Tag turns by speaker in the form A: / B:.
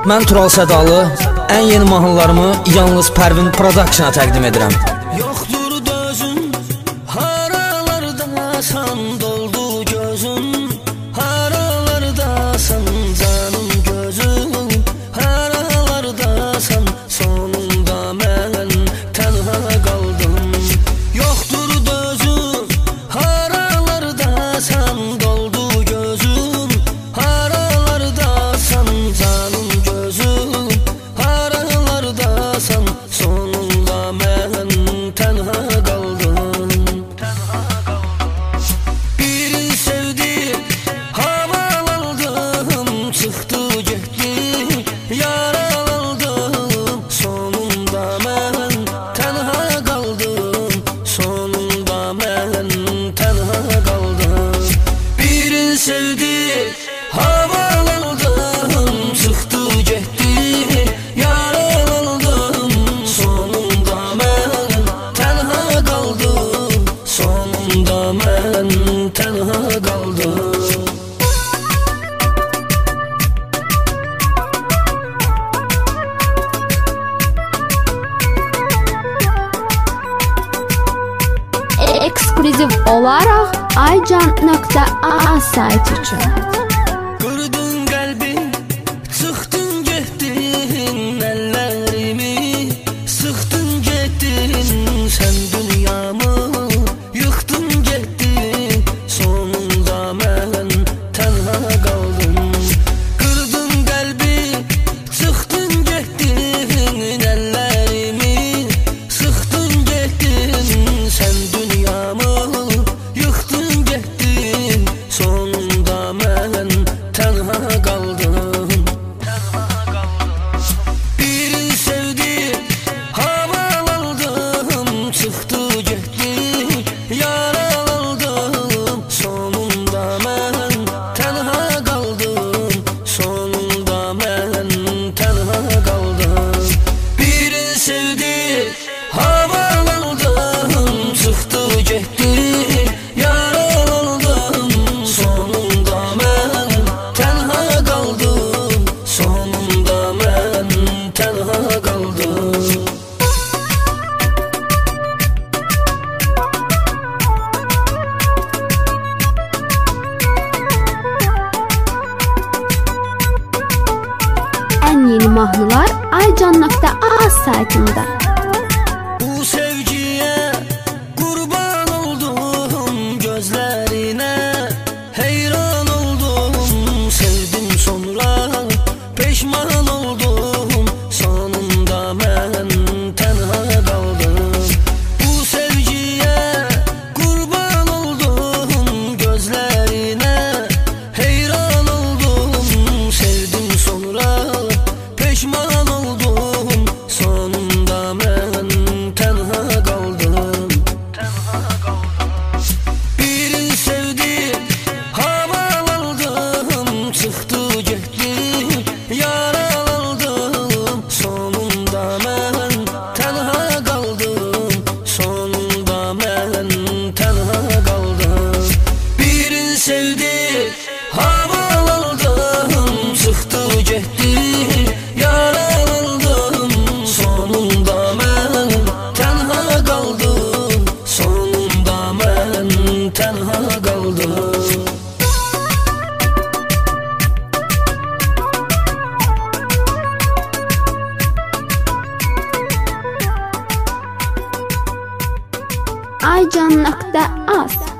A: Mən Tural Sədalı, ən yeni mahnılarımı yalnız Pərvin Production-a təqdim edirəm.
B: Yoxdur dözün, haralardasan, doldu gözün, haralardasan, canım gözüm, haralardasan, sonunda mən tənha qaldım. Yoxdur dözün, haralardasan, doldu gözüm, haralardasan, canım gözüm, haralardasan, sonunda mən tənha qaldım. Birini sevdim, havalandım, çıxdı getdi, yaralandım, sonunda mən tənha qaldım, sonunda mən tənha qaldım. Birini sevdim, havalandım, çıxdı getdi, yaralandım, sonunda mən tənha qaldım, sonunda mən tənha qaldım.
C: Eksklüziv olaraq aycan.a sayt üçün.
B: Qırdın qəlbi, çıxdın getdin, əllərimi sıxdın getdin, sən dünyamı yıxdın getdin, sonunda mən tənha qaldım. Qırdın qəlbi, çıxdın getdin, əllərimi sıxdın getdin, sən dünyamı yıxdın getdin, sonunda mən tənha qaldım. Birini sevdim, havalandım, çıxdı getdi, yaralandım, sonunda mən tənha qaldım, sonunda mən tənha qaldım. Birini sevdim, havalandım, çıxdı getdi, yaralandım, sonunda mən tənha qaldım, sonunda mən tənha qaldım.
C: Ən yeni mahnılar aycan.a saytında.
B: Bu sevgiyə qurban oldum, gözlərinə heyran oldum, sevdim sonra peşman oldum, sonunda mən tənha qaldım. Bu sevgiyə qurban oldum, gözlərinə heyran oldum, sevdim sonra peşman oldum, sonunda mən tənha qaldım. Birini sevdim, havalandım, çıxdı getdi, yaralandım, sonunda mən tənha qaldım, sonunda mən tənha qaldım. Birini sevdim, havalandım, çıxdı getdi, yaralandım, sonunda mən tənha qaldım, sonunda mən tənha qaldım.
C: aycan.a